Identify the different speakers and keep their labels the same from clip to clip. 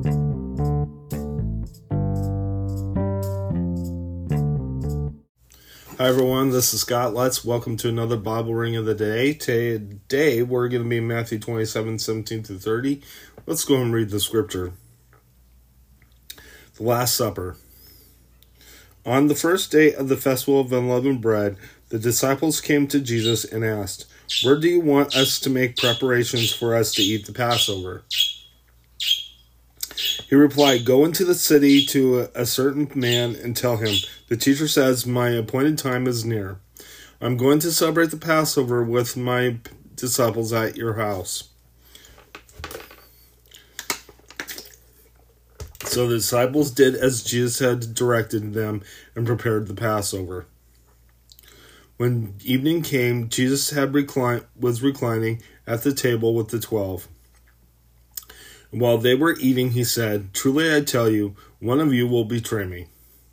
Speaker 1: Hi everyone, this is Scott Lutz. Welcome to another Bible Ring of the Day. Today we're going to be in Matthew 27:17-30. Let's go and read the scripture. The Last Supper. On the first day of the festival of unleavened bread, the disciples came to Jesus and asked, "Where do you want us to make preparations for us to eat the Passover?" He replied, "Go into the city to a certain man and tell him, 'The teacher says, my appointed time is near. I'm going to celebrate the Passover with my disciples at your house.'" So the disciples did as Jesus had directed them and prepared the Passover. When evening came, Jesus was reclining at the table with the 12. And while they were eating, he said, "Truly I tell you, one of you will betray me."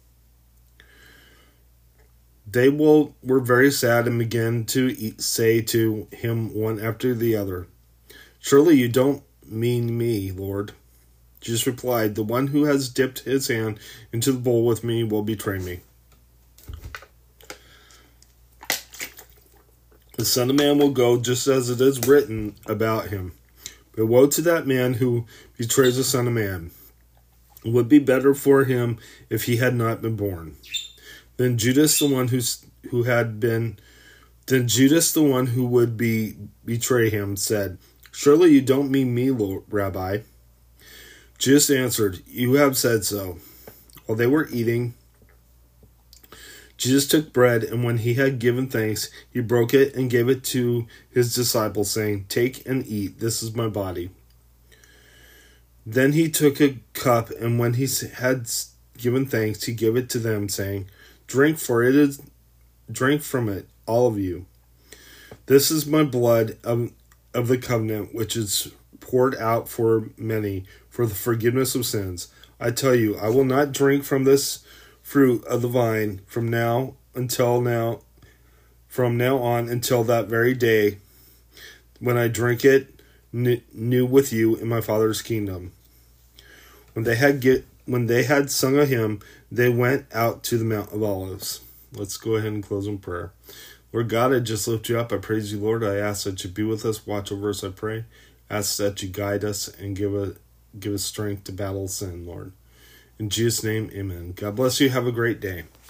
Speaker 1: They were very sad and began to say to him one after the other, "Surely you don't mean me, Lord." Jesus replied, "The one who has dipped his hand into the bowl with me will betray me. The Son of Man will go just as it is written about him. But woe to that man who betrays the Son of Man. It would be better for him if he had not been born." Then Judas, the one who would betray him, said, "Surely you don't mean me, Lord, Rabbi." Jesus answered, "You have said so." While they were eating, Jesus took bread, and when he had given thanks, he broke it and gave it to his disciples, saying, "Take and eat, this is my body." Then he took a cup, and when he had given thanks, he gave it to them, saying, Drink from it, all of you. This is my blood of the covenant, which is poured out for many for the forgiveness of sins. I tell you, I will not drink from this fruit of the vine from now on until that very day when I drink it new with you in my Father's kingdom. When they had sung a hymn, they went out to the Mount of Olives. Let's go ahead and close in prayer. Lord God, I just lift you up. I praise you, Lord. I ask that you be with us, watch over us, I pray. Ask that you guide us and give us strength to battle sin, Lord. In Jesus' name, amen. God bless you. Have a great day.